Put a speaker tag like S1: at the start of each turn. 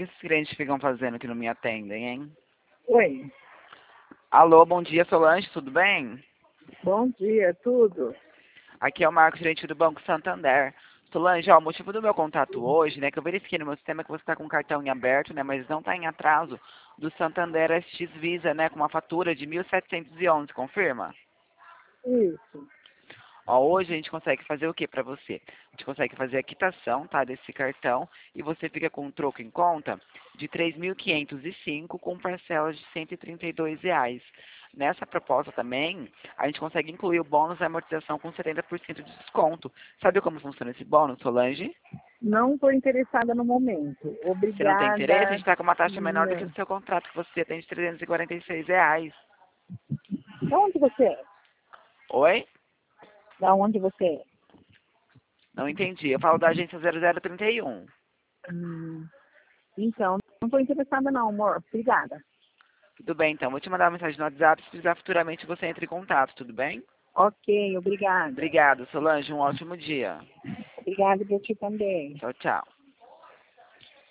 S1: que esses clientes ficam fazendo que não me atendem, hein?
S2: Oi,
S1: Alô, bom dia, Solange, tudo bem?
S2: bom dia, tudo?
S1: Aqui é o Marcos, gerente do Banco Santander. Solange, ó, o motivo do meu contato hoje, né, que eu verifiquei no meu sistema que você está com o cartão em aberto, né, mas não está em atraso, do Santander SX Visa, né, com uma fatura de 1.711, confirma?
S2: Isso.
S1: Ó, hoje a gente consegue fazer o que para você? A gente consegue fazer a quitação, tá, desse cartão e você fica com um troco em conta de 3.505 com parcelas de R$ 132. Nessa proposta também, a gente consegue incluir o bônus da amortização com 70% de desconto. Sabe como funciona esse bônus, Solange?
S2: Não estou interessada no momento.
S1: Você não tem interesse? A gente
S2: Obrigada.
S1: está com uma taxa menor do que o
S2: Não.
S1: seu contrato, que você tem de R$ 346.
S2: Da onde você é?
S1: Oi?
S2: Da onde você é?
S1: Não entendi. Eu falo da agência 0031.
S2: Hum, então, não estou interessada não, amor. Obrigada.
S1: Tudo bem, então. Vou te mandar uma mensagem no WhatsApp. Se precisar futuramente, você entre em contato, tudo bem?
S2: Ok, obrigada.
S1: Obrigado, Solange. Um ótimo dia.
S2: Obrigada por ti também.
S1: Tchau, tchau.